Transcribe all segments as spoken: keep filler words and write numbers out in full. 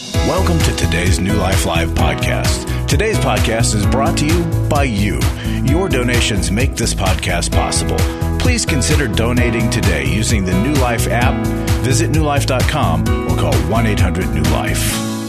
Welcome to today's New Life Live podcast. Today's podcast is brought to you by you. Your donations make this podcast possible. Please consider donating today using the New Life app, visit new life dot com, or call one eight hundred new life.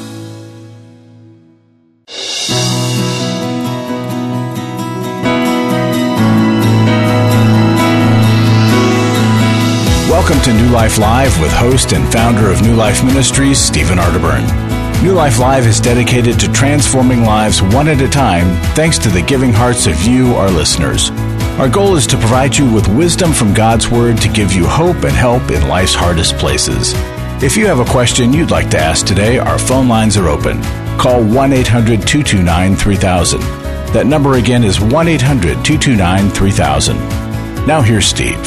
Welcome to New Life Live with host and founder of New Life Ministries, Stephen Arterburn. New Life Live is dedicated to transforming lives one at a time thanks to the giving hearts of you, our listeners. Our goal is to provide you with wisdom from God's Word to give you hope and help in life's hardest places. If you have a question you'd like to ask today, our phone lines are open. Call one eight hundred two two nine three thousand. That number again is one eight hundred two two nine three thousand. Now here's Steve.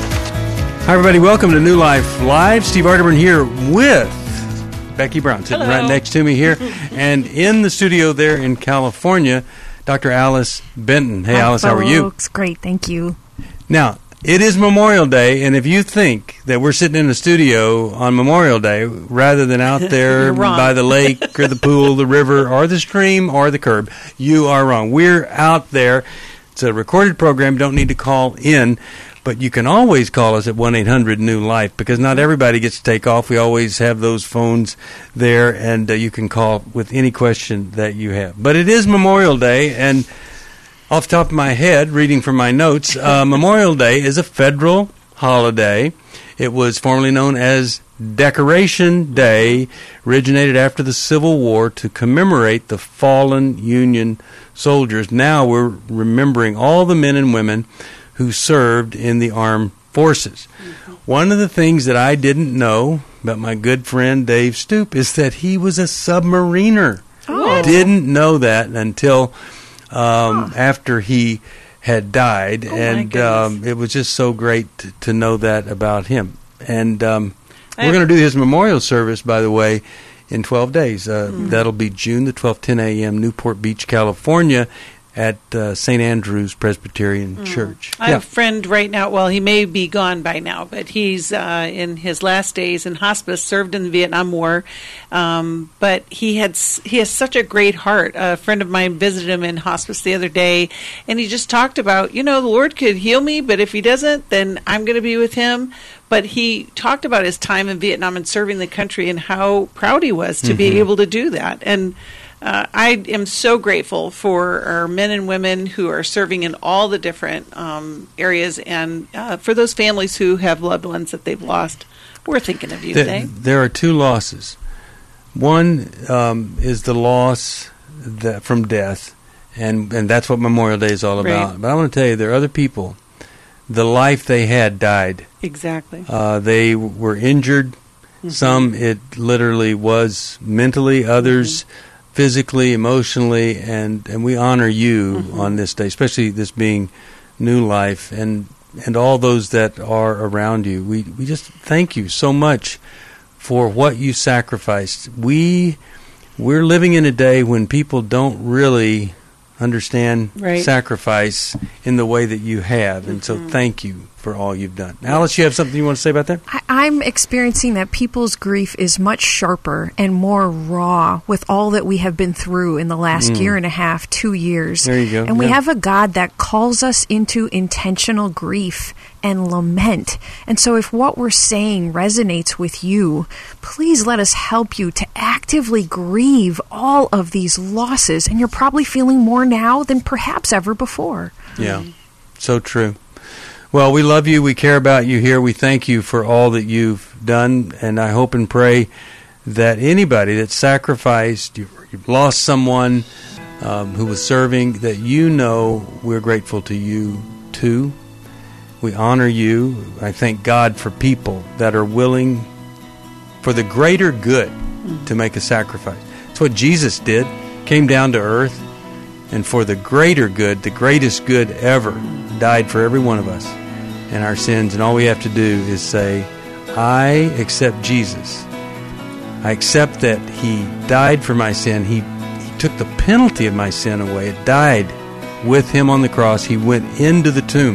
Hi, everybody. Welcome to New Life Live. Steve Arterburn here with Becky Brown, sitting Hello. right next to me here. And in the studio there in California, Doctor Alice Benton. Hey, Hi, Alice, how are you? folks. Great, thank you. Now, it is Memorial Day, and if you think that we're sitting in the studio on Memorial Day rather than out there You're wrong. by the lake or the pool, the river, or the stream, or the curb, you are wrong. We're out there. It's a recorded program. Don't need to call in. But you can always call us at one eight hundred new life because not everybody gets to take off. We always have those phones there, and uh, you can call with any question that you have. But it is Memorial Day, and off the top of my head, reading from my notes, uh, Memorial Day is a federal holiday. It was formerly known as Decoration Day, originated after the Civil War to commemorate the fallen Union soldiers. Now we're remembering all the men and women who served in the armed forces. Mm-hmm. One of the things that I didn't know about my good friend Dave Stoop is that he was a submariner. Oh. Didn't know that until um, huh. after he had died, oh and um, it was just so great to, to know that about him. And um, we're going to do his memorial service, by the way, in twelve days. Uh, mm-hmm. That'll be June the twelfth, ten a.m., Newport Beach, California, at uh, Saint Andrew's Presbyterian mm. Church. I have a friend right now, well, he may be gone by now, but he's uh, in his last days in hospice, served in the Vietnam War, um, but he had he has such a great heart. A friend of mine visited him in hospice the other day, and he just talked about, you know, the Lord could heal me, but if he doesn't, then I'm going to be with him. But he talked about his time in Vietnam and serving the country and how proud he was to mm-hmm. be able to do that. And Uh, I am so grateful for our men and women who are serving in all the different um, areas, and uh, for those families who have loved ones that they've lost. We're thinking of you the, today. There are two losses. One um, is the loss that, from death, and, and that's what Memorial Day is all about. Right. But I want to tell you, there are other people. The life they had died. Exactly. Uh, they were injured. Mm-hmm. Some it literally was mentally, others mm-hmm. physically, emotionally, and, and we honor you mm-hmm. on this day, especially this being New Life, and and all those that are around you. We we just thank you so much for what you sacrificed. We we're living in a day when people don't really understand right. sacrifice in the way that you have, and mm-hmm. so thank you for all you've done. Alice, you have something you want to say about that? I, I'm experiencing that people's grief is much sharper and more raw with all that we have been through in the last mm. year and a half, two years. There you go. And we yeah. have a God that calls us into intentional grief and lament. And so if what we're saying resonates with you, please let us help you to actively grieve all of these losses. And you're probably feeling more now than perhaps ever before. Yeah, mm. so true. Well, we love you. We care about you here. We thank you for all that you've done. And I hope and pray that anybody that sacrificed, you've lost someone um, who was serving, that you know we're grateful to you too. We honor you. I thank God for people that are willing for the greater good mm-hmm. to make a sacrifice. That's what Jesus did. Came down to earth, and for the greater good, the greatest good ever, died for every one of us and our sins. And all we have to do is say, I accept Jesus. I accept that he died for my sin. He, he took the penalty of my sin away. It died with him on the cross. He went into the tomb.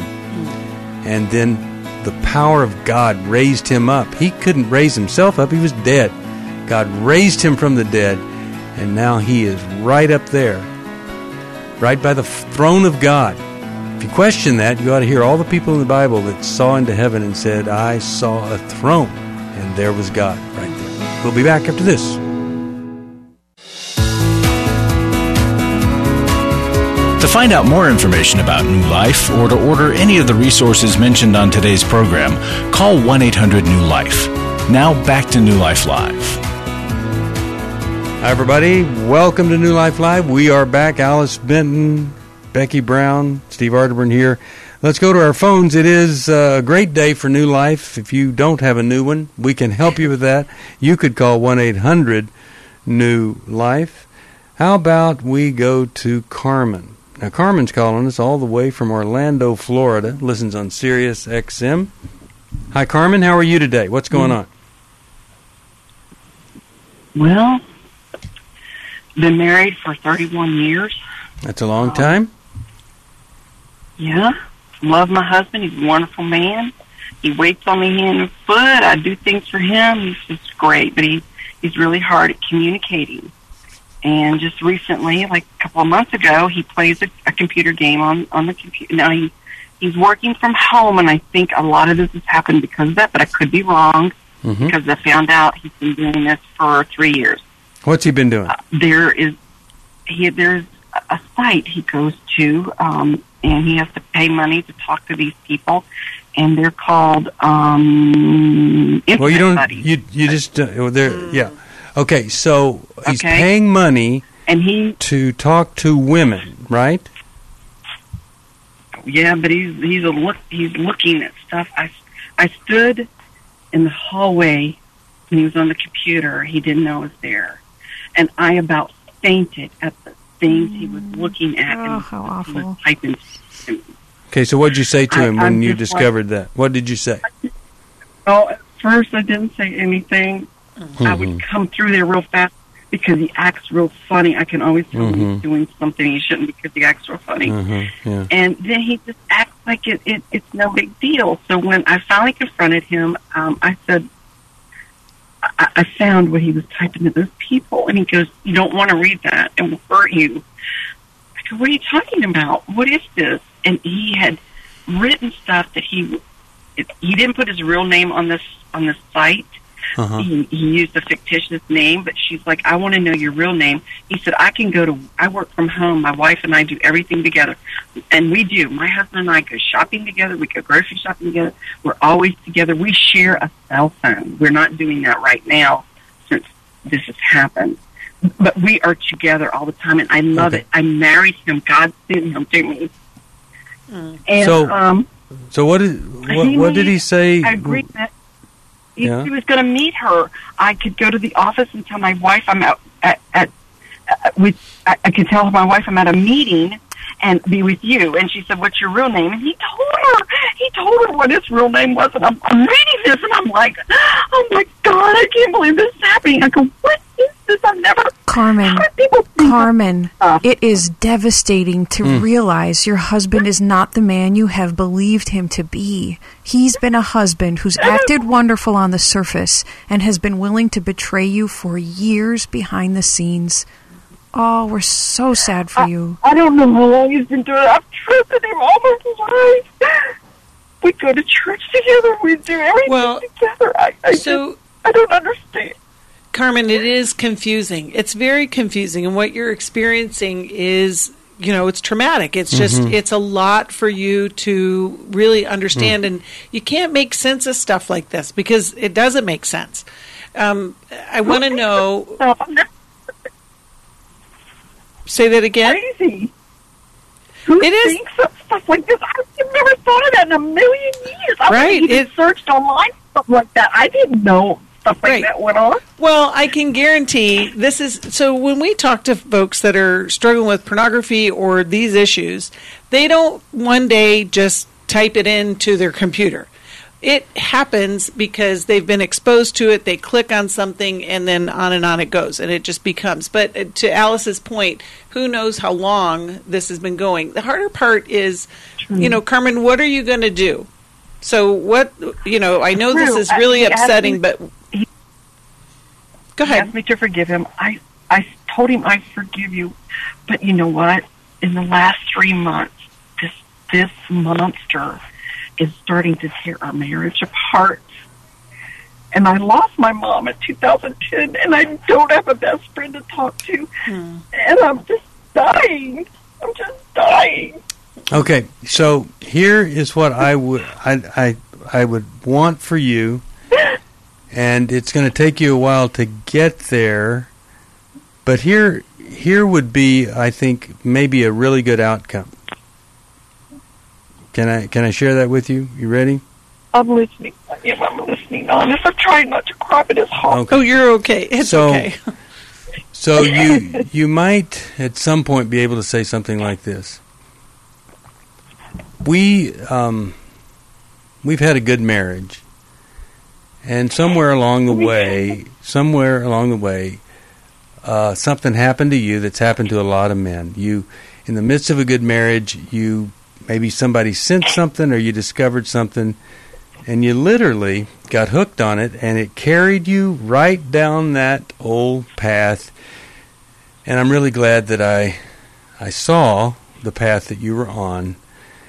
And then the power of God raised him up. He couldn't raise himself up. He was dead. God raised him from the dead, and now he is right up there, right by the throne of God. If you question that, you ought to hear all the people in the Bible that saw into heaven and said, I saw a throne, and there was God right there. We'll be back after this. To find out more information about New Life or to order any of the resources mentioned on today's program, call one eight hundred new life. Now back to New Life Live. Hi, everybody. Welcome to New Life Live. We are back. Alice Benton, Becky Brown, Steve Arterburn here. Let's go to our phones. It is a great day for New Life. If you don't have a new one, we can help you with that. You could call one eight hundred new life. How about we go to Carmen? Now, Carmen's calling us all the way from Orlando, Florida. Listens on Sirius X M. Hi, Carmen. How are you today? What's going on? Well, been married for thirty-one years. That's a long time. Yeah. Love my husband. He's a wonderful man. He waits on me hand and foot. I do things for him. He's just great, but he, he's really hard at communicating. And just recently, like a couple of months ago, he plays a, a computer game on, on the computer. Now, he, he's working from home, and I think a lot of this has happened because of that, but I could be wrong mm-hmm. because I found out he's been doing this for three years. What's he been doing? Uh, there is he there's a site he goes to, um, and he has to pay money to talk to these people, and they're called um, Internet well, you don't. Buddies. You you just uh, they're yeah. Okay, so he's okay. paying money and he to talk to women, right? Yeah, but he's he's a look he's looking at stuff. I, I stood in the hallway when he was on the computer. He didn't know I was there, and I about fainted at the things he was looking at. Oh, and how he awful! Was typing. Okay, so what did you say to him I, when you like, discovered that? What did you say? Oh, at first I didn't say anything. Mm-hmm. I would come through there real fast because he acts real funny. I can always tell mm-hmm. when he's doing something he shouldn't because he acts real funny. Mm-hmm. Yeah. And then he just acts like it, it, it's no big deal. So when I finally confronted him, um, I said, I, I found what he was typing to those people. And he goes, you don't want to read that. It will hurt you. I go, what are you talking about? What is this? And he had written stuff that he, it, he didn't put his real name on this, on this site. Uh-huh. He, he used a fictitious name, but she's like, I want to know your real name. He said, I can go to, I work from home. My wife and I do everything together. And we do. My husband and I go shopping together. We go grocery shopping together. We're always together. We share a cell phone. We're not doing that right now since this has happened. But we are together all the time, and I love okay. it. I married him. God sent him to me. Mm. And, so, um, so what did, what, what did he say? I agreed that. He, yeah. he was going to meet her. I could go to the office and tell my wife I'm out at, at uh, with. I, I could tell my wife I'm at a meeting and be with you. And she said, "What's your real name?" And he told her. He told her what his real name was. And I'm, I'm reading this, and I'm like, "Oh my God, I can't believe this is happening." I go, "What is this? I've never." Carmen, Carmen, it is devastating to mm. realize your husband is not the man you have believed him to be. He's been a husband who's acted wonderful on the surface and has been willing to betray you for years behind the scenes. Oh, we're so sad for I, you. I don't know how long he's been doing it. I've trusted him all my life. We go to church together. We do everything well, together. I, I so, just, I don't understand. Carmen, it is confusing. It's very confusing, and what you're experiencing is, you know, it's traumatic. It's just, mm-hmm. it's a lot for you to really understand, mm. and you can't make sense of stuff like this because it doesn't make sense. Um, I want to know. Say that again. Crazy. Who it is thinks of stuff like this? I've never thought of that in a million years. I right. even it, searched online stuff like that. I didn't know stuff like right. that went on. Well, I can guarantee this is so. When we talk to folks that are struggling with pornography or these issues, they don't one day just type it into their computer. It happens because they've been exposed to it, they click on something, and then on and on it goes, and it just becomes. But to Alice's point, who knows how long this has been going. The harder part is, True. you know, Carmen, what are you going to do? So what, you know, I know True. this is really he upsetting, but... but... Go He ahead. asked me to forgive him. I, I told him I forgive you. But you know what? In the last three months, this this monster is starting to tear our marriage apart. And I lost my mom in two thousand ten, and I don't have a best friend to talk to. Hmm. And I'm just dying. I'm just dying. Okay, so here is what I would I, I, I would want for you, and it's going to take you a while to get there, but here here would be, I think, maybe a really good outcome. Can I can I share that with you? You ready? I'm listening. Yeah, I'm listening. Honest, I'm trying not to cry, but it's hard. Okay. Oh, you're okay. It's so, okay. So you you might at some point be able to say something like this. We um, we've had a good marriage, and somewhere along the way, somewhere along the way, uh, something happened to you that's happened to a lot of men. You, in the midst of a good marriage, you maybe somebody sent something or you discovered something, and you literally got hooked on it, and it carried you right down that old path. And I'm really glad that I I saw the path that you were on.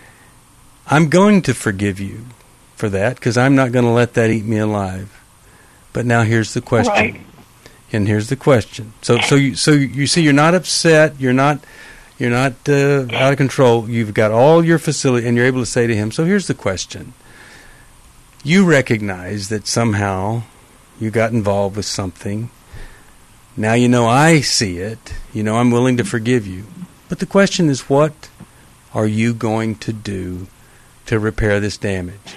I'm going to forgive you for that because I'm not going to let that eat me alive. But now here's the question. Right. And here's the question. So so you so you see you're not upset, you're not you're not uh, out of control. You've got all your facility and you're able to say to him, so here's the question. You recognize that somehow you got involved with something. Now you know I see it. You know I'm willing to forgive you. But the question is, what are you going to do to repair this damage?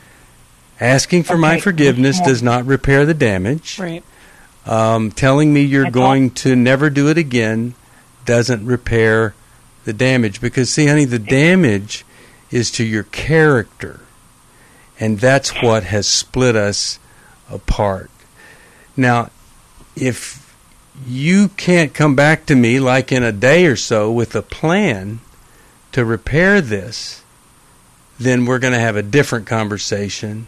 Asking for okay. my forgiveness does not repair the damage. Right. Um, telling me you're going to never do it again doesn't repair the damage. Because, see, honey, the damage is to your character. And that's what has split us apart. Now, if you can't come back to me like in a day or so with a plan to repair this, then we're going to have a different conversation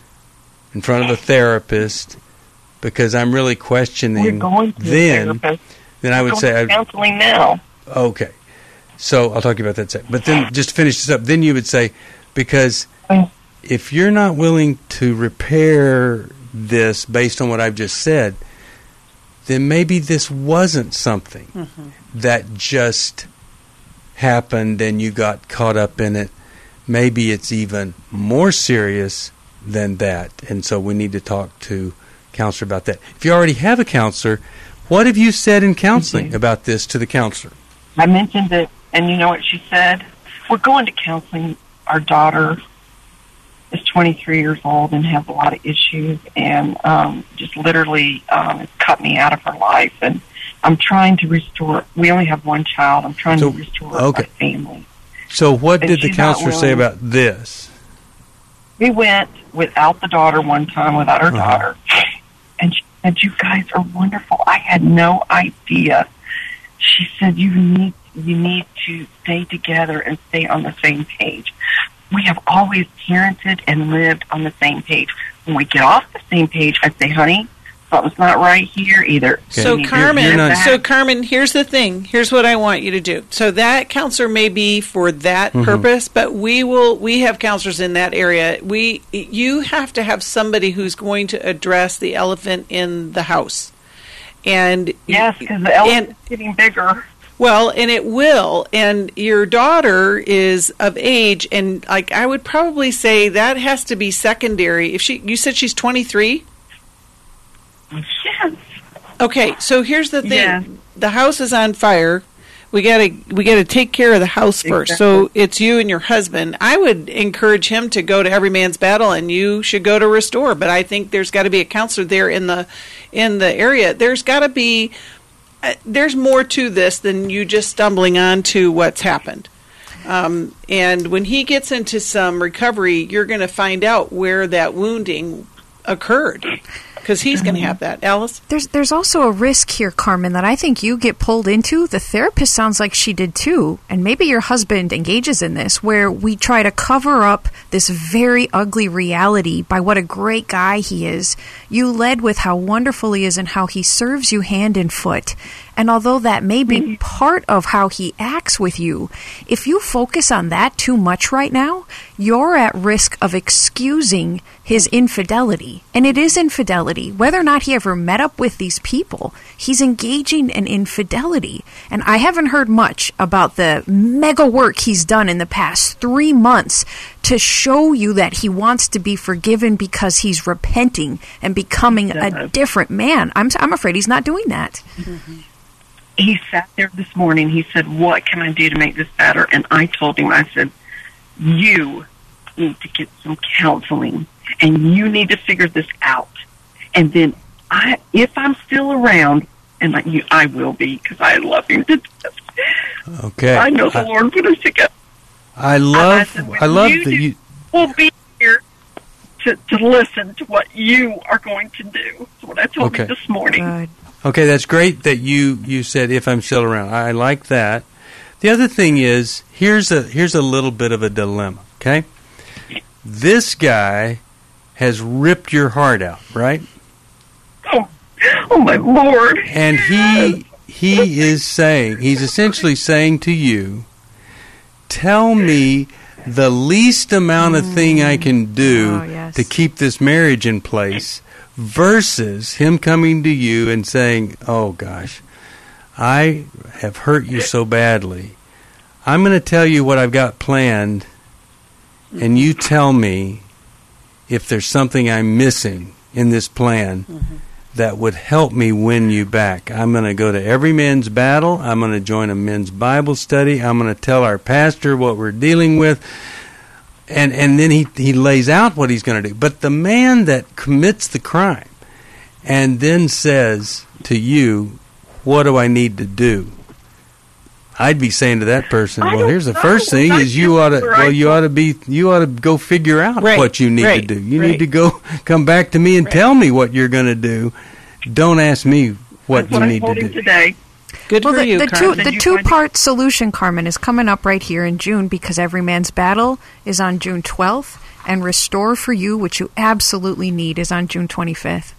in front of a therapist, because I'm really questioning. We're going to then, a therapist. Then I would We're say, going to counseling now. Okay, so I'll talk to you about that in a second. But then, just to finish this up, then you would say, because if you're not willing to repair this based on what I've just said, then maybe this wasn't something mm-hmm. that just happened and you got caught up in it. Maybe it's even more serious than that, and so we need to talk to a counselor about that. If you already have a counselor, what have you said in counseling mm-hmm. about this to the counselor? I mentioned it, and you know what she said? We're going to counseling. Our daughter is twenty-three years old and has a lot of issues, and um, just literally um, has cut me out of her life, and I'm trying to restore. We only have one child. I'm trying so, to restore okay. our family. So what and did the counselor say about this? We went without the daughter one time, without her uh-huh. daughter, and she said, "You guys are wonderful." I had no idea. She said, "You need you need to stay together and stay on the same page." We have always parented and lived on the same page. When we get off the same page, I say, "Honey, something's not right here either." Okay. So, Carmen, you're, you're so Carmen, here's the thing. Here's what I want you to do. So that counselor may be for that mm-hmm. purpose, but we will. We have counselors in that area. We, you have to have somebody who's going to address the elephant in the house. And yes, because the elephant's getting bigger. Well, and it will. And your daughter is of age, and like I would probably say that has to be secondary. If she, you said she's twenty-three. Yes. Okay, so here's the thing: yeah. the house is on fire. We gotta we gotta take care of the house first. Exactly. So it's you and your husband. I would encourage him to go to Every Man's Battle, and you should go to Restore. But I think there's got to be a counselor there in the in the area. There's got to be. Uh, there's more to this than you just stumbling onto what's happened. Um, and when he gets into some recovery, you're going to find out where that wounding occurred. because he's going to have that. Alice? There's there's also a risk here, Carmen, that I think you get pulled into. The therapist sounds like she did too, and maybe your husband engages in this, where we try to cover up this very ugly reality by what a great guy he is. You led with how wonderful he is and how he serves you hand and foot. And although that may be part of how he acts with you, if you focus on that too much right now, you're at risk of excusing his infidelity. And it is infidelity. Whether or not he ever met up with these people, he's engaging in infidelity. And I haven't heard much about the mega work he's done in the past three months to show you that he wants to be forgiven because he's repenting and becoming a different man. I'm, I'm afraid he's not doing that. Mm-hmm. He sat there this morning. He said, what can I do to make this better? And I told him, I said, you need to get some counseling, and you need to figure this out. And then I, if I'm still around, and I, you, I will be because I love him to death. Okay. I know the I, Lord put us together. I love, I, said, I love you that you... will be here to, to listen to what you are going to do. That's what I told okay. him this morning. Good. Okay, that's great that you, you said if I'm still around. I like that. The other thing is, here's a here's a little bit of a dilemma, okay? This guy has ripped your heart out, right? Oh, oh my Lord. And he he is saying, he's essentially saying to you, tell me the least amount of thing I can do oh, yes. to keep this marriage in place, versus him coming to you and saying, oh gosh, I have hurt you so badly. I'm going to tell you what I've got planned, and you tell me if there's something I'm missing in this plan mm-hmm. that would help me win you back. I'm going to go to every men's battle. I'm going to join a men's Bible study. I'm going to tell our pastor what we're dealing with. And and then he, he lays out what he's going to do. But the man that commits the crime and then says to you, what do I need to do? I'd be saying to that person, well, here's the first thing is you ought to well you ought to be you ought to go figure out right, what you need right, to do. You right. need to go come back to me and right. tell me what you're going to do. Don't ask me what That's you what need I to do. Today. Good well, for the, you, the Carmen. two the two part solution, Carmen, is coming up right here in June, because Every Man's Battle is on June twelfth, and Restore for You, which you absolutely need, is on June twenty-fifth.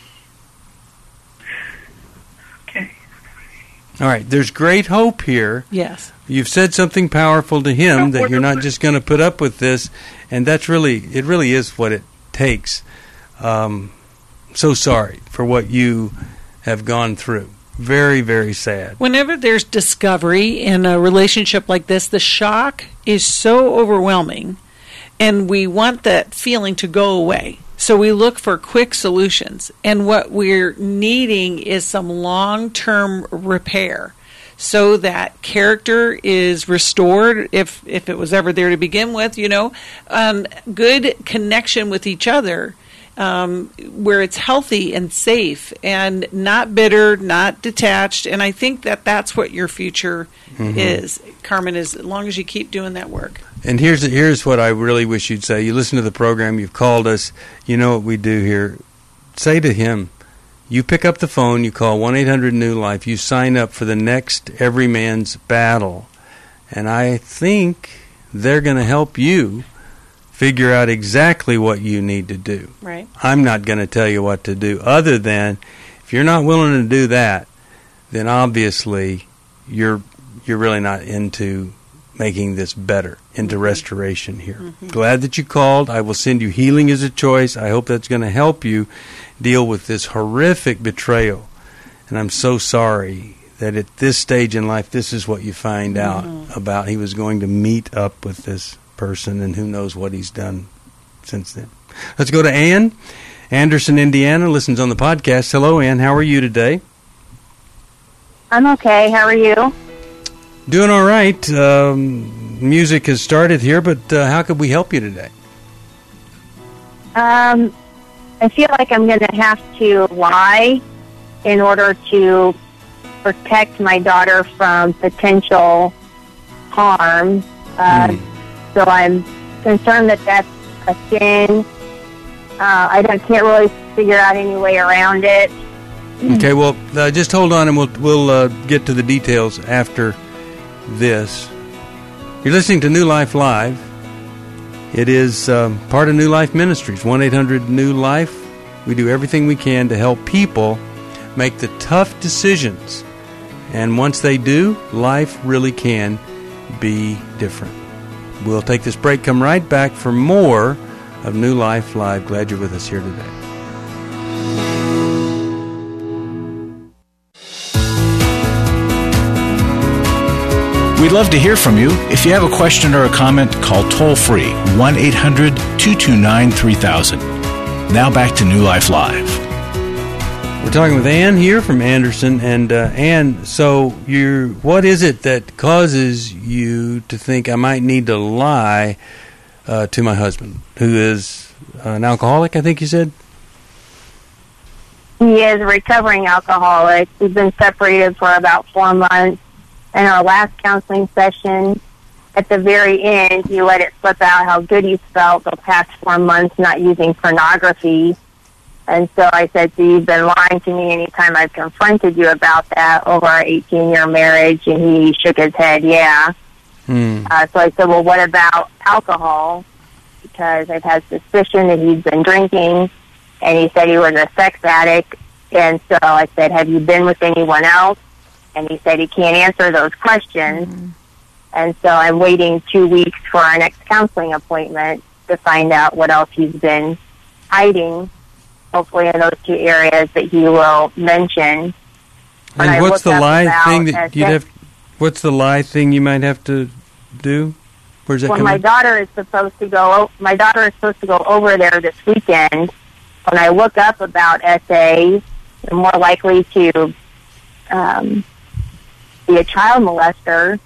Okay. All right, there's great hope here. Yes. You've said something powerful to him that you're not just going to put up with this, and that's really it. Really is what it takes. Um, so sorry for what you have gone through. Very, very sad. Whenever there's discovery in a relationship like this, the shock is so overwhelming, and we want that feeling to go away. So we look for quick solutions, and what we're needing is some long-term repair so that character is restored, if if it was ever there to begin with, you know, um, good connection with each other. Um, where it's healthy and safe and not bitter, not detached. And I think that that's what your future mm-hmm. is, Carmen, is as long as you keep doing that work. And here's here's what I really wish you'd say. You listen to the program, you've called us, you know what we do here. Say to him, you pick up the phone, you call one eight hundred new life, you sign up for the next Every Man's Battle. And I think they're going to help you figure out exactly what you need to do. Right. I'm not going to tell you what to do, other than if you're not willing to do that, then obviously you're you're really not into making this better, into restoration here. Mm-hmm. Glad that you called. I will send you Healing as a Choice. I hope that's going to help you deal with this horrific betrayal. And I'm so sorry that at this stage in life, this is what you find mm-hmm. out about. He was going to meet up with this person, and who knows what he's done since then. Let's go to Ann, Anderson, Indiana, listens on the podcast. Hello, Ann. How are you today? I'm okay. How are you? Doing all right. Um, music has started here, but uh, how could we help you today? Um, I feel like I'm going to have to lie in order to protect my daughter from potential harm. Uh, mm. So I'm concerned that that's a sin, Uh, I don't, can't really figure out any way around it. Okay, well, uh, just hold on, and we'll we'll uh, get to the details after this. You're listening to New Life Live. It is um, part of New Life Ministries, one eight hundred new life. We do everything we can to help people make the tough decisions. And once they do, life really can be different. We'll take this break, come right back for more of New Life Live. Glad you're with us here today. We'd love to hear from you. If you have a question or a comment, call toll-free one eight hundred two two nine three thousand. Now back to New Life Live. We're talking with Ann here from Anderson. And uh, Ann, so you're, what is it that causes you to think I might need to lie uh, to my husband, who is an alcoholic, I think you said? He is a recovering alcoholic. We've been separated for about four months. In our last counseling session, at the very end, he let it slip out how good he's felt the past four months not using pornography. And so I said, so you've been lying to me anytime I've confronted you about that over our eighteen-year marriage? And he shook his head, yeah. Hmm. Uh, so I said, well, what about alcohol? Because I've had suspicion that he's been drinking, and he said he was a sex addict. And so I said, have you been with anyone else? And he said he can't answer those questions. Mm-hmm. And so I'm waiting two weeks for our next counseling appointment to find out what else he's been hiding, hopefully in those two areas that he will mention. When and I what's the lie thing that as you'd have, what's the lie thing you might have to do? Where's that Well, coming my from? daughter is supposed to go, my daughter is supposed to go over there this weekend. When I look up about S A, I'm more likely to, um, be a child molester,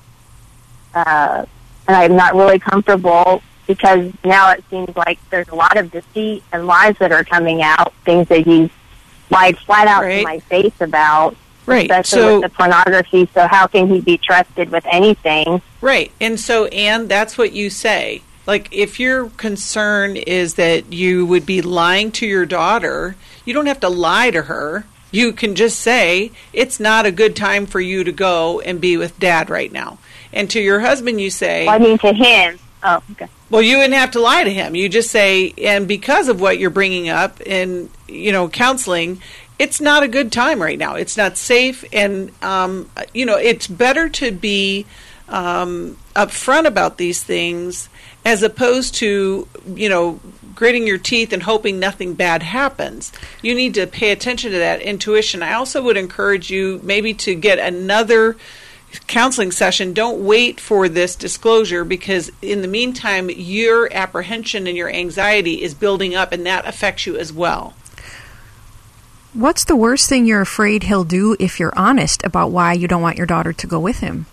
uh, and I'm not really comfortable because now it seems like there's a lot of deceit and lies that are coming out, things that he's lied flat out Right. to my face about, Right. especially So, with the pornography, so how can he be trusted with anything? right. And so, Anne, that's what you say. Like, if your concern is that you would be lying to your daughter, you don't have to lie to her. You can just say, it's not a good time for you to go and be with Dad right now. And to your husband, you say... Well, I mean, to him. Oh, okay. Well, you wouldn't have to lie to him. You just say, and because of what you're bringing up in, you know, counseling, it's not a good time right now. It's not safe. And, um, you know, it's better to be um, upfront about these things as opposed to, you know, gritting your teeth and hoping nothing bad happens. You need to pay attention to that intuition. I also would encourage you maybe to get another counseling session. Don't wait for this disclosure, because in the meantime, your apprehension and your anxiety is building up, and that affects you as well. What's the worst thing you're afraid he'll do if you're honest about why you don't want your daughter to go with him?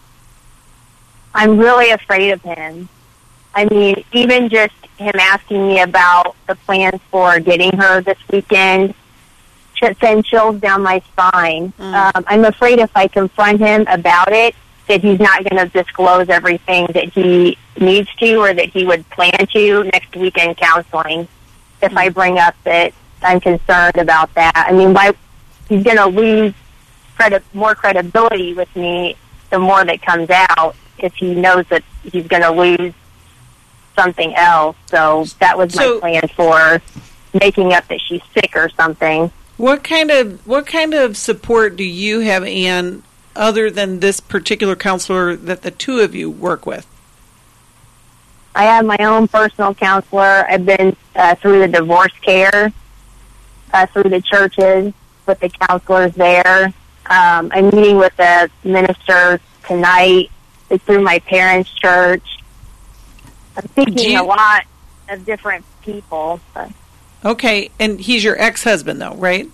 I'm really afraid of him. I mean, even just him asking me about the plans for getting her this weekend sends chills down my spine. Mm. Um, I'm afraid if I confront him about it, that he's not going to disclose everything that he needs to or that he would plan to next weekend counseling. If mm. I bring up that I'm concerned about that. I mean, why, he's going to lose credi- more credibility with me the more that comes out if he knows that he's going to lose something else. So that was so, my plan for making up that she's sick or something. What kind of what kind of support do you have, Anne, other than this particular counselor that the two of you work with? I have my own personal counselor. I've been uh, through the divorce care, uh, through the churches with the counselors there. Um, I'm meeting with the minister tonight through my parents' church. I'm thinking you, a lot of different people. But. Okay, and he's your ex-husband, though, right?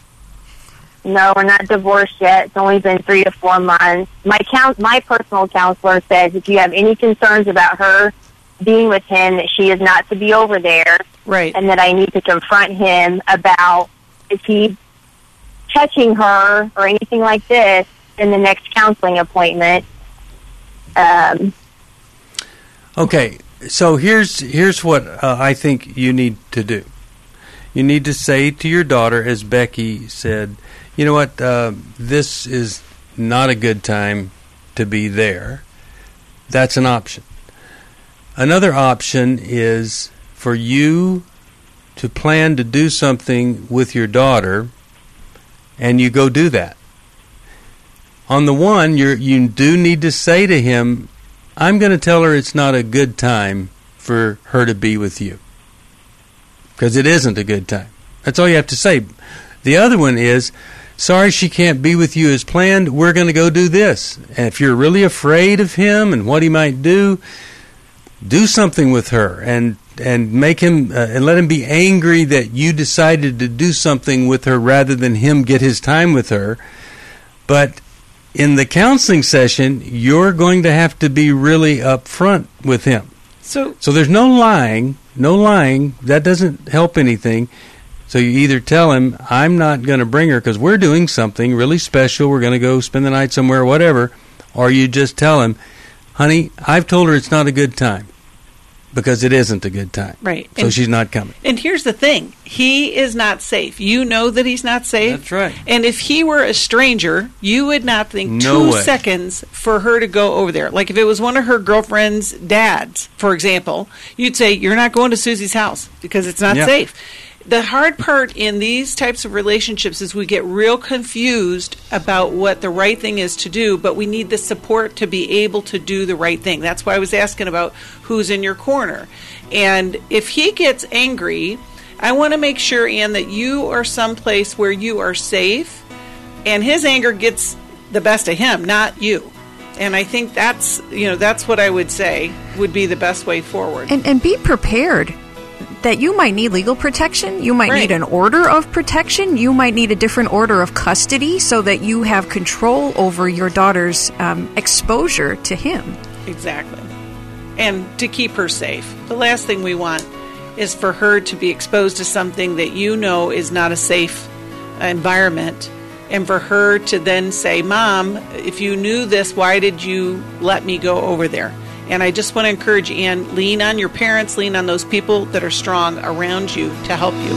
No, we're not divorced yet. It's only been three to four months. My count, my personal counselor says if you have any concerns about her being with him, that she is not to be over there. Right. And that I need to confront him about if he's touching her or anything like this in the next counseling appointment. Um, okay, so here's here's what uh, I think you need to do. You need to say to your daughter, as Becky said, you know what, uh, this is not a good time to be there. That's an option. Another option is for you to plan to do something with your daughter, and you go do that. On the one, you're, you do need to say to him, I'm going to tell her it's not a good time for her to be with you. Because it isn't a good time. That's all you have to say. The other one is, sorry she can't be with you as planned, we're going to go do this. And if you're really afraid of him and what he might do, do something with her and and make him uh, and let him be angry that you decided to do something with her rather than him get his time with her. But in the counseling session, you're going to have to be really upfront with him. So, so there's no lying, no lying. That doesn't help anything. So you either tell him, I'm not going to bring her because we're doing something really special. We're going to go spend the night somewhere or whatever. Or you just tell him, honey, I've told her it's not a good time. Because it isn't a good time. Right. So and, she's not coming. And here's the thing. He is not safe. You know that he's not safe. That's right. And if he were a stranger, you would not think no two way. seconds for her to go over there. Like if it was one of her girlfriend's dads, for example, you'd say, you're not going to Susie's house because it's not yeah. safe. The hard part in these types of relationships is we get real confused about what the right thing is to do, but we need the support to be able to do the right thing. That's why I was asking about who's in your corner. And if he gets angry, I want to make sure, Ann, that you are someplace where you are safe and his anger gets the best of him, not you. And I think that's, you know, that's what I would say would be the best way forward. And, and be prepared that you might need legal protection, you might right. need an order of protection, you might need a different order of custody so that you have control over your daughter's um, exposure to him. Exactly. And to keep her safe. The last thing we want is for her to be exposed to something that you know is not a safe environment, and for her to then say, Mom, if you knew this, why did you let me go over there? And I just want to encourage you, Ann, lean on your parents, lean on those people that are strong around you to help you.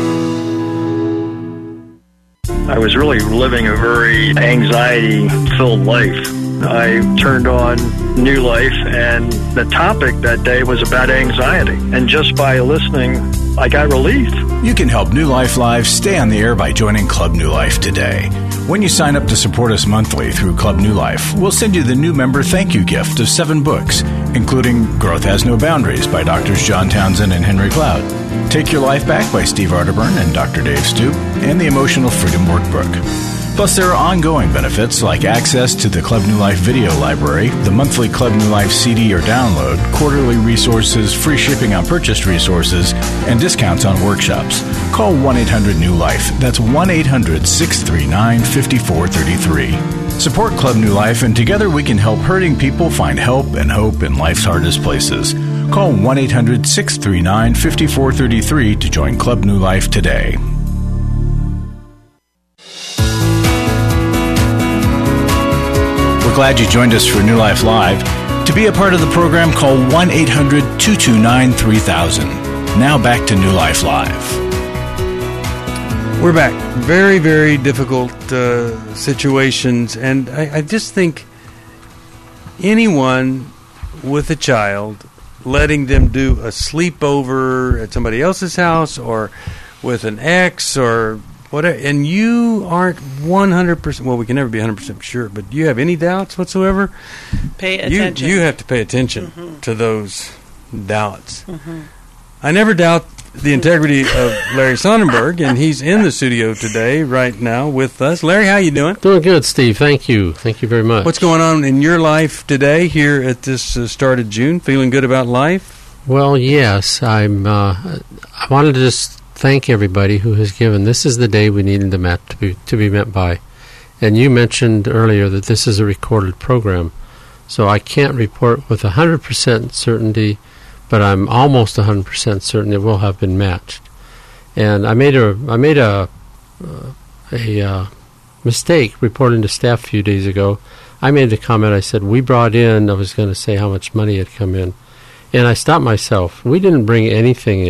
I was really living a very anxiety-filled life. I turned on New Life, and the topic that day was about anxiety. And just by listening, I got relief. You can help New Life Live stay on the air by joining Club New Life today. When you sign up to support us monthly through Club New Life, we'll send you the new member thank you gift of seven books, including Growth Has No Boundaries by Doctors John Townsend and Henry Cloud, Take Your Life Back by Steve Arterburn and Doctor Dave Stoop, and the Emotional Freedom Workbook. Plus, there are ongoing benefits like access to the Club New Life video library, the monthly Club New Life C D or download, quarterly resources, free shipping on purchased resources, and discounts on workshops. Call one eight hundred new life. That's one eight hundred six three nine five four three three. Support Club New Life, and together we can help hurting people find help and hope in life's hardest places. Call one eight hundred six three nine five four three three to join Club New Life today. Glad you joined us for New Life Live. To be a part of the program, call one eight hundred two two nine three thousand. Now back to New Life Live. We're back. Very, very difficult uh, situations, and I, I just think anyone with a child, letting them do a sleepover at somebody else's house or with an ex or whatever, and you aren't one hundred percent, well, we can never be one hundred percent sure, but do you have any doubts whatsoever? Pay attention. You, you have to pay attention mm-hmm. to those doubts. Mm-hmm. I never doubt the integrity of Larry Sonnenberg, and he's in the studio today, right now, with us. Larry, how you doing? Doing good, Steve. Thank you. Thank you very much. What's going on in your life today here at this uh, start of June? Feeling good about life? Well, yes. I'm. Uh, I wanted to just thank everybody who has given. This is the day we needed the met to be, to be met by. And you mentioned earlier that this is a recorded program, so I can't report with one hundred percent certainty, but I'm almost one hundred percent certain it will have been matched. And I made a I made a uh, a uh, mistake reporting to staff a few days ago. I made the comment. I said we brought in. I was going to say how much money had come in, and I stopped myself. We didn't bring anything in.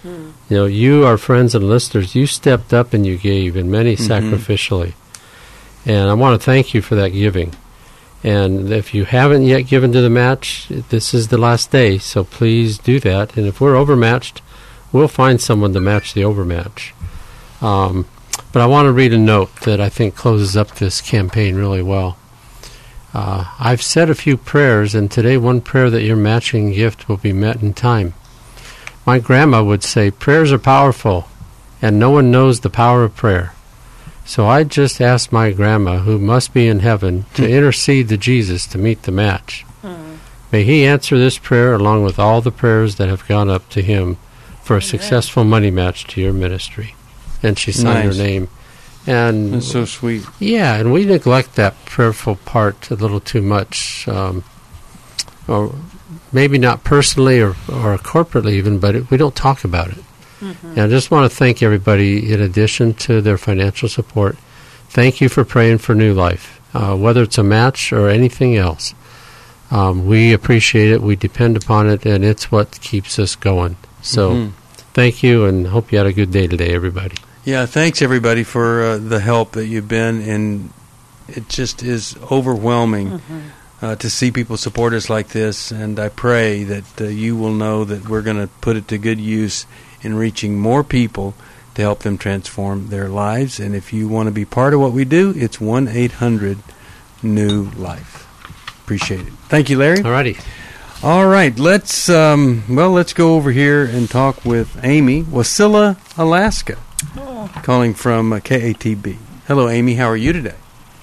You know, you, our friends and listeners, you stepped up and you gave, and many Mm-hmm. sacrificially. And I want to thank you for that giving. And if you haven't yet given to the match, this is the last day, so please do that. And if we're overmatched, we'll find someone to match the overmatch. Um, but I want to read a note that I think closes up this campaign really well. Uh, I've said a few prayers, and today one prayer that your matching gift will be met in time. My grandma would say, prayers are powerful, and no one knows the power of prayer. So I just asked my grandma, who must be in heaven, to intercede to Jesus to meet the match. Mm. May he answer this prayer along with all the prayers that have gone up to him for a Amen. Successful money match to your ministry. And she signed Nice. her name. And That's so sweet. yeah, and we neglect that prayerful part a little too much, um, or maybe not personally or, or corporately even, but it, we don't talk about it. Mm-hmm. And I just want to thank everybody, in addition to their financial support. Thank you for praying for New Life, uh, whether it's a match or anything else. Um, we appreciate it, we depend upon it, and it's what keeps us going. So Mhm. thank you, and hope you had a good day today, everybody. Yeah, thanks everybody for uh, the help that you've been, and it just is overwhelming Mm-hmm. uh, to see people support us like this. And I pray that uh, you will know that we're going to put it to good use in reaching more people to help them transform their lives. And if you want to be part of what we do, it's one eight hundred new life. Appreciate it. Thank you, Larry. All righty. All right, let's um, well, let's go over here and talk with Amy, Wasilla, Alaska, calling from uh, K A T B. Hello, Amy. How are you today?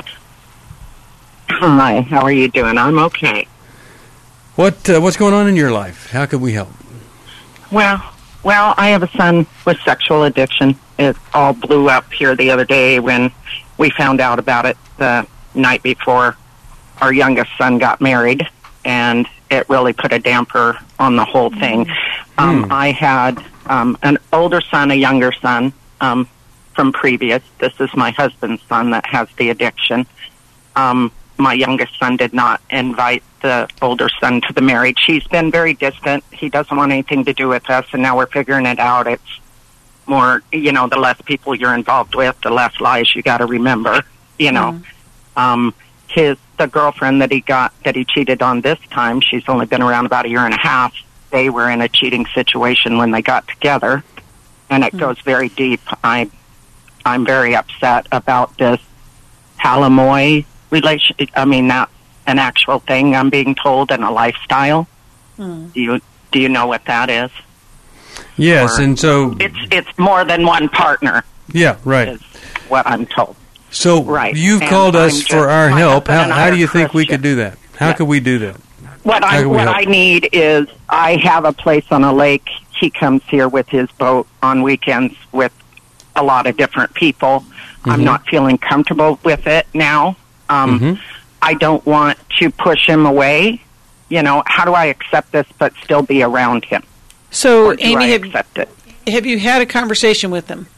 Hi, how are you doing? I'm okay. What uh, what's going on in your life? How can we help? Well, well, I have a son with sexual addiction. It all blew up here the other day when we found out about it the night before our youngest son got married, and it really put a damper on the whole thing. Um, Hmm. I had um, an older son, a younger son um, from previous. This is my husband's son that has the addiction. Um, my youngest son did not invite the older son to the marriage. He's been very distant. He doesn't want anything to do with us, and now we're figuring it out. It's more, you know, the less people you're involved with, the less lies you got to remember, you know. Um, his the girlfriend that he got, that he cheated on this time, she's only been around about a year and a half. They were in a cheating situation when they got together, and it goes very deep. I, I'm very upset about this Palamoy relation. I mean, that's an actual thing I'm being told, and a lifestyle. Mm. Do you do you know what that is? Yes, Or- and so It's it's more than one partner, yeah, right. is what I'm told. So Right. you've And called I'm us just- for our my help. husband How, and I how do are you think we could Christian. do that? How Yeah. could we do that? What How I can we what help? I need is I have a place on a lake. He comes here with his boat on weekends with a lot of different people. I'm Mhm. not feeling comfortable with it now. Um, Mhm. I don't want to push him away. You know, how do I accept this but still be around him? So, Or do I Amy, have, accept it? have you had a conversation with him?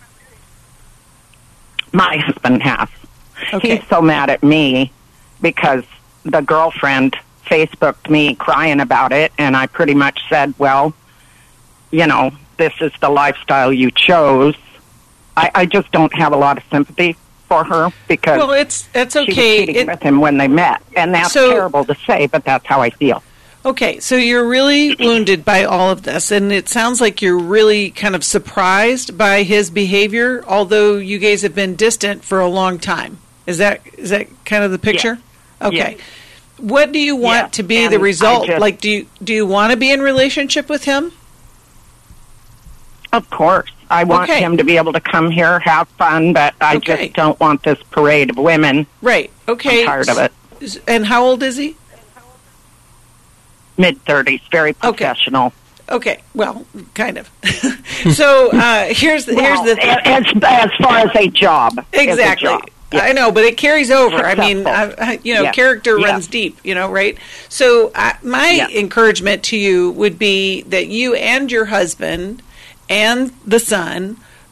My husband has. Okay. He's so mad at me because the girlfriend Facebooked me crying about it, and I pretty much said, well, you know, this is the lifestyle you chose. I, I just don't have a lot of sympathy for her because Well, it's that's she was okay. cheating It- with him when they met, and that's So- terrible to say, but that's how I feel. Okay, so you're really wounded by all of this, and it sounds like you're really kind of surprised by his behavior, although you guys have been distant for a long time. Is that is that kind of the picture? Okay. Yes. What do you want Yes, to be and the I result? just- Like, do you do you want to be in relationship with him? Of course. I want Okay. him to be able to come here, have fun, but I Okay. just don't want this parade of women. Right. Okay. I'm tired of it. And how old is he? Mid-thirties, very Okay. professional. Okay. Well, kind of. so uh, here's the here's Well, the as, as far as a job. as a Exactly. job. Yeah. I know, but it carries over. I mean, Successful. I, I, you know, Yeah. character Yeah. runs deep, you know, right? So I, my Yeah. encouragement to you would be that you and your husband and the son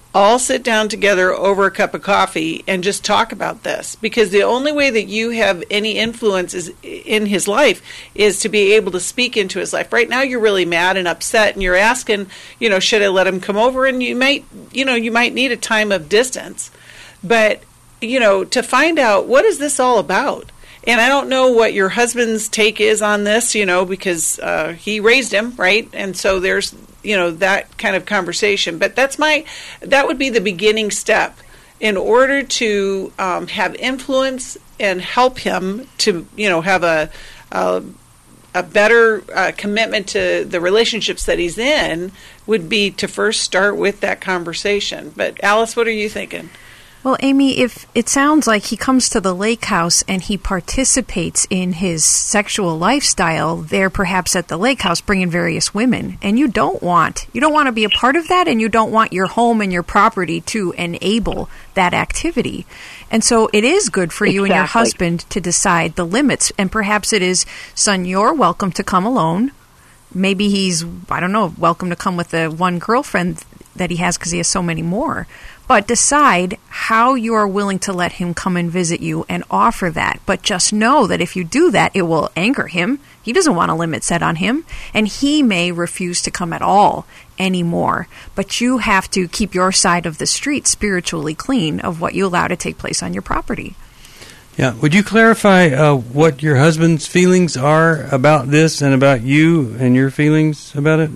all sit down together over a cup of coffee and just talk about this, because the only way that you have any influence is in his life is to be able to speak into his life. Right now you're really mad and upset, and you're asking, you know, should I let him come over? And you might, you know, you might need a time of distance, but, you know, to find out what is this all about. And I don't know what your husband's take is on this, you know, because uh, he raised him, right? And so there's, you know, that kind of conversation. But that's my, that would be the beginning step in order to um, have influence and help him to, you know, have a a, a better uh, commitment to the relationships that he's in, would be to first start with that conversation. But Alice, what are you thinking? Well, Amy, if it sounds like he comes to the lake house and he participates in his sexual lifestyle there, perhaps at the lake house, bringing various women, and you don't want, you don't want to be a part of that, and you don't want your home and your property to enable that activity. And so it is good for you exactly. and your husband to decide the limits, and perhaps it is, son, you're welcome to come alone. Maybe he's, I don't know, welcome to come with the one girlfriend that he has because he has so many more. But decide how you are willing to let him come and visit you and offer that. But just know that if you do that, it will anger him. He doesn't want a limit set on him. And he may refuse to come at all anymore. But you have to keep your side of the street spiritually clean of what you allow to take place on your property. Yeah. Would you clarify uh, what your husband's feelings are about this and about you and your feelings about it?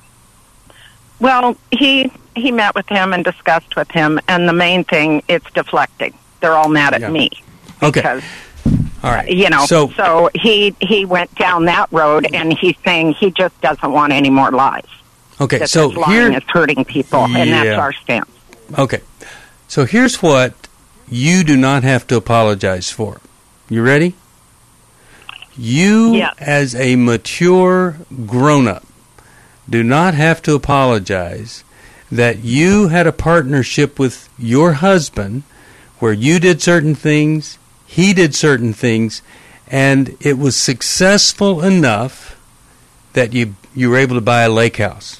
Well, he he met with him and discussed with him, and the main thing, it's deflecting. They're all mad at yeah. me. Okay. Because, all right. You know, so, so he he went down that road, and he's saying he just doesn't want any more lies. Okay, that so this lying here is hurting people, yeah. and that's our stance. Okay, so here's what you do not have to apologize for. You ready? You, yeah. as a mature grown-up, do not have to apologize that you had a partnership with your husband where you did certain things, he did certain things, and it was successful enough that you you were able to buy a lake house.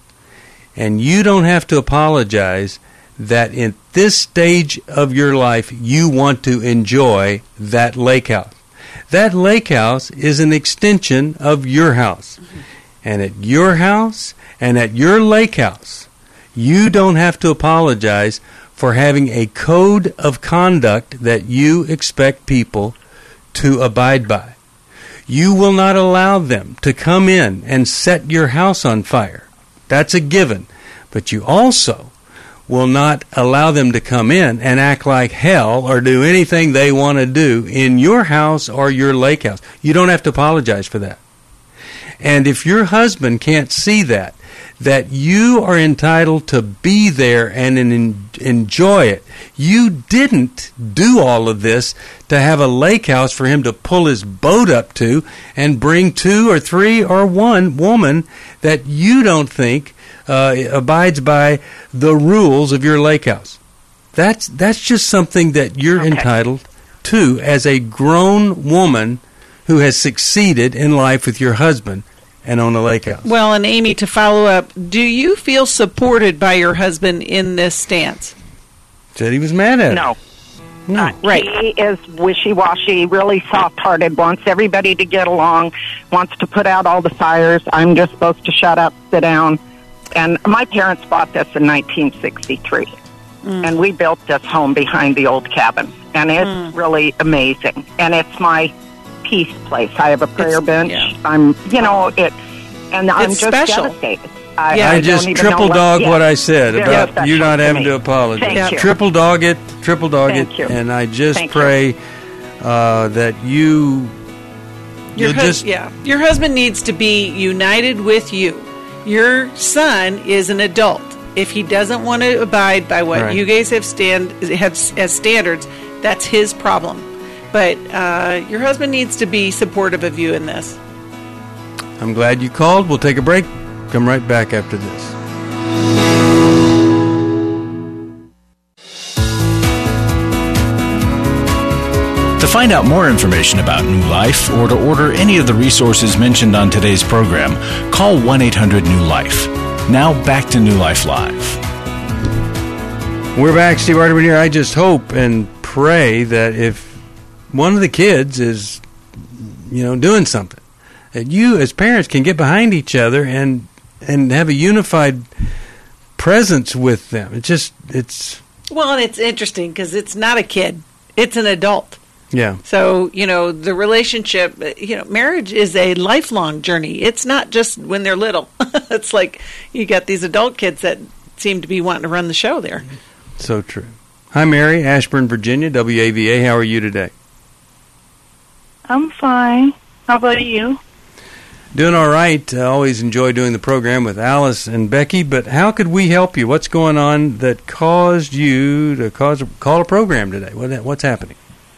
And you don't have to apologize that in this stage of your life you want to enjoy that lake house. That lake house is an extension of your house. Mm-hmm. And at your house and at your lake house, you don't have to apologize for having a code of conduct that you expect people to abide by. You will not allow them to come in and set your house on fire. That's a given. But you also will not allow them to come in and act like hell or do anything they want to do in your house or your lake house. You don't have to apologize for that. And if your husband can't see that, that you are entitled to be there and en- enjoy it. You didn't do all of this to have a lake house for him to pull his boat up to and bring two or three or one woman that you don't think uh, abides by the rules of your lake house. That's, that's just something that you're okay. entitled to as a grown woman who has succeeded in life with your husband and own a lake house. Well, and Amy, to follow up, do you feel supported by your husband in this stance? Said he was mad at no. it. No. Uh, right. He is wishy-washy, really soft-hearted, wants everybody to get along, wants to put out all the fires. I'm just supposed to shut up, sit down. And my parents bought this in nineteen sixty-three. Mm. And we built this home behind the old cabin. And it's mm. really amazing. And it's my peace place. I have a prayer it's, bench. Yeah. I'm, you know, it, and I'm it's just special. devastated. I, yeah, I, I just triple dog what, what I said Very about you not having to, to apologize. Thank you. Triple dog it, triple dog Thank it, you. and I just Thank pray uh, that you. Your hus- just yeah, your husband needs to be united with you. Your son is an adult. If he doesn't want to abide by what right. you guys have stand have as standards, that's his problem. But uh, your husband needs to be supportive of you in this. I'm glad you called. We'll take a break. Come right back after this. To find out more information about New Life or to order any of the resources mentioned on today's program, call one eight hundred new life. Now back to New Life Live. We're back, Steve Arterburn here. I just hope and pray that if one of the kids is, you know, doing something, that you as parents can get behind each other and and have a unified presence with them. It's just, it's... Well, and it's interesting because it's not a kid. It's an adult. Yeah. So, you know, the relationship, you know, marriage is a lifelong journey. It's not just when they're little. It's like you got these adult kids that seem to be wanting to run the show there. So true. Hi, Mary, Ashburn, Virginia, W A V A. How are you today? I'm fine. How about you? Doing all right. I always enjoy doing the program with Alice and Becky, but how could we help you? What's going on that caused you to cause call a program today? What, what's happening?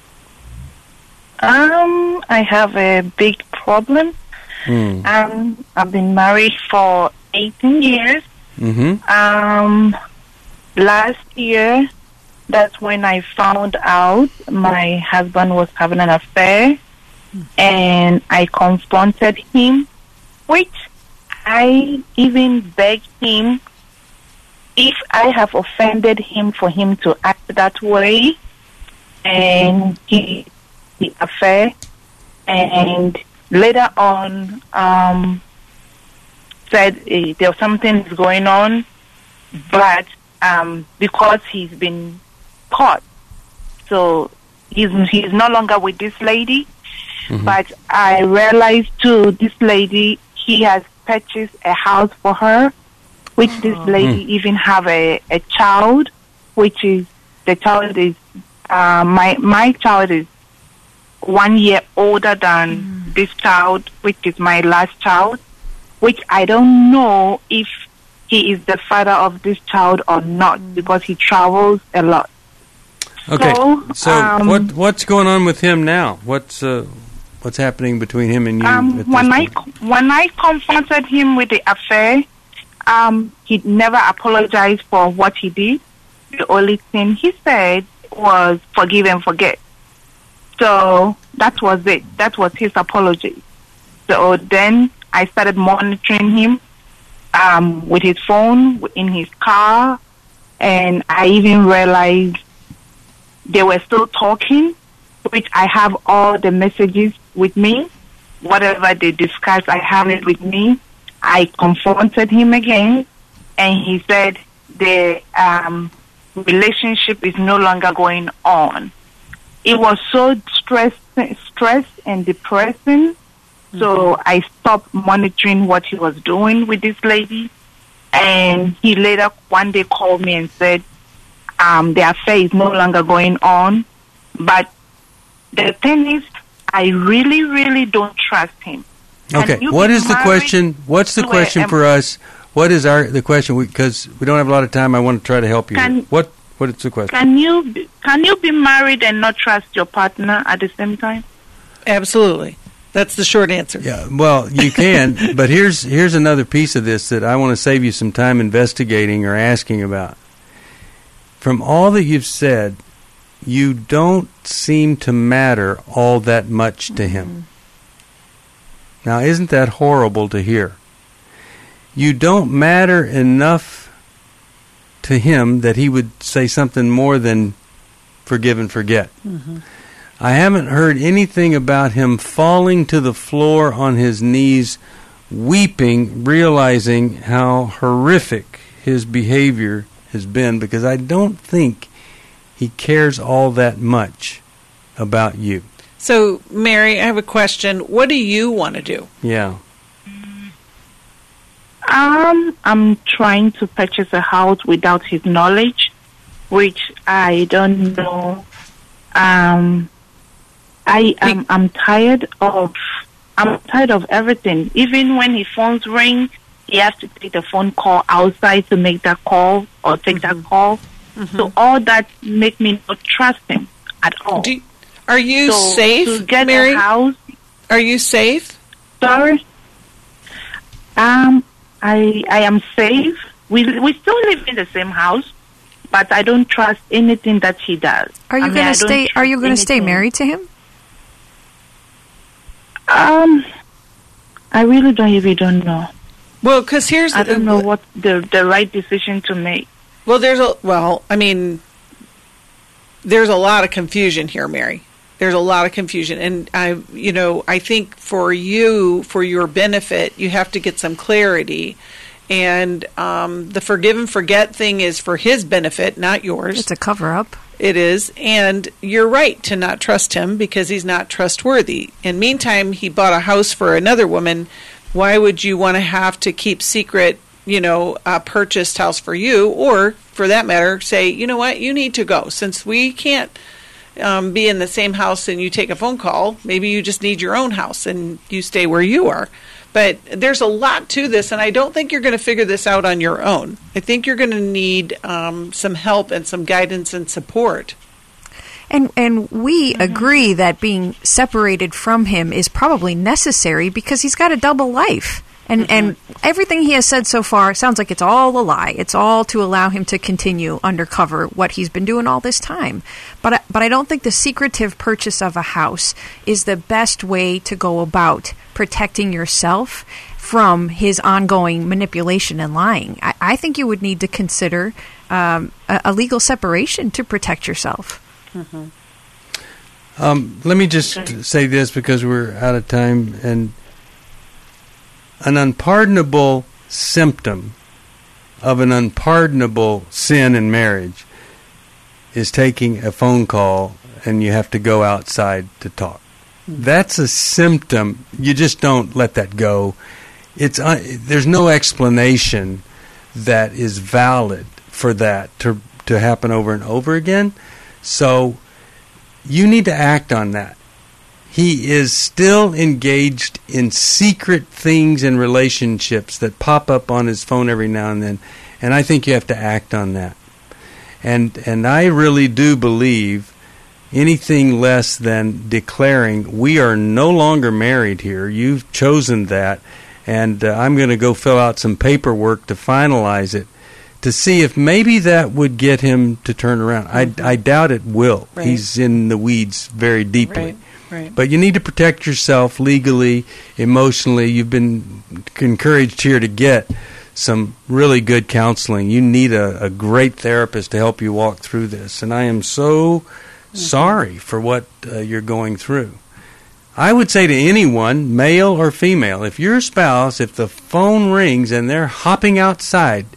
Um, I have a big problem. Mm. Um, I've been married for eighteen years. Mm-hmm. Um, last year, that's when I found out my husband was having an affair, and I confronted him, which I even begged him if I have offended him for him to act that way, and he the affair, and later on um, said uh, there was something going on, but um, because he's been caught, so he's he's no longer with this lady. Mm-hmm. But I realized too, this lady, he has purchased a house for her, which this lady mm. even have a, a child, which is the child is uh, my my child is one year older than mm. this child, which is my last child, which I don't know if he is the father of this child or not, mm. because he travels a lot. Okay, so, so um, what what's going on with him now? What's uh, what's happening between him and you? Um, at when I point? when I confronted him with the affair, um, he never apologized for what he did. The only thing he said was forgive and forget. So that was it. That was his apology. So then I started monitoring him um, with his phone, in his car, and I even realized they were still talking, which I have all the messages with me. Whatever they discussed, I have it with me. I confronted him again, and he said the um, relationship is no longer going on. It was so stress, stress and depressing, mm-hmm. so I stopped monitoring what he was doing with this lady. And he later one day called me and said um, the affair is no longer going on. But the thing is, I really, really don't trust him. Okay, what is the question? What's the question for us? What is our the question? Because we, we don't have a lot of time. I want to try to help you. Can, what What is the question? Can you be, can you be married and not trust your partner at the same time? Absolutely. That's the short answer. Yeah, well, you can, but here's here's another piece of this that I want to save you some time investigating or asking about. From all that you've said, you don't seem to matter all that much to him. Mm-hmm. Now, isn't that horrible to hear? You don't matter enough to him that he would say something more than forgive and forget. Mm-hmm. I haven't heard anything about him falling to the floor on his knees, weeping, realizing how horrific his behavior has been, because I don't think he cares all that much about you. So, Mary, I have a question. What do you want to do? Yeah. Um, I'm trying to purchase a house without his knowledge, which I don't know. Um, I am. I'm tired of. I'm tired of everything. Even when his phones ring, he has to take the phone call outside to make that call or take mm-hmm. that call. Mm-hmm. So all that make me not trust him at all. Do, are you so safe, to get Mary? A house, are you safe? Sorry. Um. I I am safe. We we still live in the same house, but I don't trust anything that he does. Are you going to stay? Are you going to stay married to him? Um, I really don't even don't know. Well, because here's I don't know what the the right decision to make. Well, there's a well, I mean, there's a lot of confusion here, Mary. There's a lot of confusion, and I, you know, I think for you, for your benefit, you have to get some clarity. And um, the forgive and forget thing is for his benefit, not yours. It's a cover-up. It is, and you're right to not trust him because he's not trustworthy. In the meantime, he bought a house for another woman. Why would you want to have to keep secret, you know, a purchased house for you, or for that matter, say, you know what, you need to go. Since we can't um, be in the same house and you take a phone call, maybe you just need your own house and you stay where you are. But there's a lot to this, and I don't think you're going to figure this out on your own. I think you're going to need um, some help and some guidance and support. And and we mm-hmm. agree that being separated from him is probably necessary because he's got a double life. And mm-hmm. and everything he has said so far sounds like it's all a lie. It's all to allow him to continue undercover what he's been doing all this time. But I, but I don't think the secretive purchase of a house is the best way to go about protecting yourself from his ongoing manipulation and lying. I, I think you would need to consider um, a, a legal separation to protect yourself. Mm-hmm. Um, let me just okay. say this because we're out of time. And an unpardonable symptom of an unpardonable sin in marriage is taking a phone call and you have to go outside to talk. Mm-hmm. That's a symptom. You just don't let that go. It's uh, there's no explanation that is valid for that to to happen over and over again. So you need to act on that. He is still engaged in secret things and relationships that pop up on his phone every now and then, and I think you have to act on that. And and I really do believe anything less than declaring we are no longer married here. You've chosen that, and uh, I'm going to go fill out some paperwork to finalize it to see if maybe that would get him to turn around. Mm-hmm. I, I doubt it will. Right. He's in the weeds very deeply. Right. Right. But you need to protect yourself legally, emotionally. You've been encouraged here to get some really good counseling. You need a, a great therapist to help you walk through this. And I am so mm-hmm. sorry for what uh, you're going through. I would say to anyone, male or female, if your spouse, if the phone rings and they're hopping outside,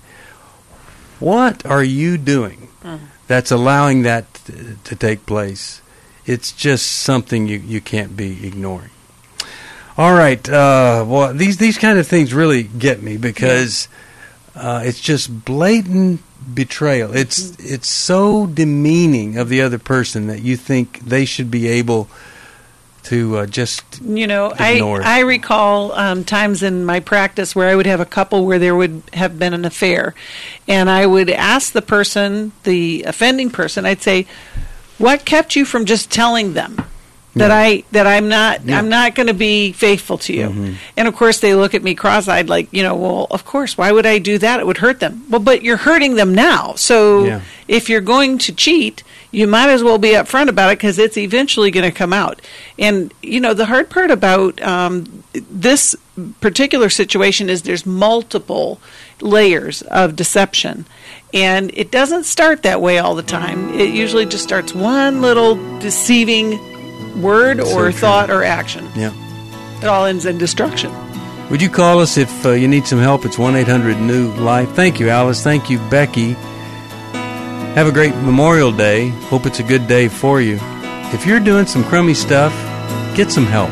what are you doing mm-hmm. that's allowing that t- to take place? It's just something you, you can't be ignoring. All right. Uh, well, these these kind of things really get me because uh, it's just blatant betrayal. It's it's so demeaning of the other person that you think they should be able to uh, just you know ignore. I I recall um, times in my practice where I would have a couple where there would have been an affair, and I would ask the person, the offending person, I'd say, what kept you from just telling them that yeah. I that I'm not yeah. I'm not going to be faithful to you? Mm-hmm. And of course they look at me cross-eyed, like, you know, well, of course, why would I do that? It would hurt them. Well, but you're hurting them now. So yeah. if you're going to cheat, you might as well be upfront about it because it's eventually going to come out. And you know, the hard part about um, this particular situation is there's multiple layers of deception. And it doesn't start that way all the time. It usually just starts one little deceiving word or so thought or action. Yeah. It all ends in destruction. Would you call us if uh, you need some help? It's one eight hundred new life. Thank you, Alice. Thank you, Becky. Have a great Memorial Day. Hope it's a good day for you. If you're doing some crummy stuff, get some help.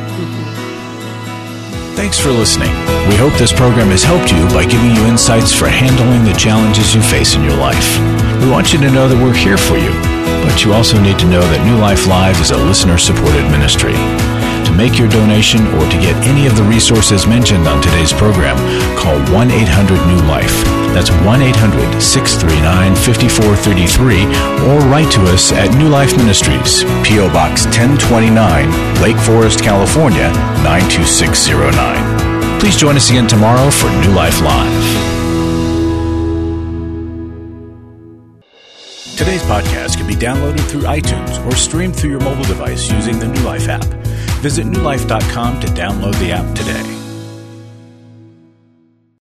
Thanks for listening. We hope this program has helped you by giving you insights for handling the challenges you face in your life. We want you to know that we're here for you, but you also need to know that New Life Live is a listener-supported ministry. To make your donation or to get any of the resources mentioned on today's program, call one eight hundred new life. That's one eight hundred, six three nine, five four three three, or write to us at New Life Ministries, P O Box ten twenty-nine, Lake Forest, California, nine two six zero nine. Please join us again tomorrow for New Life Live. Today's podcast can be downloaded through iTunes or streamed through your mobile device using the New Life app. Visit new life dot com to download the app today.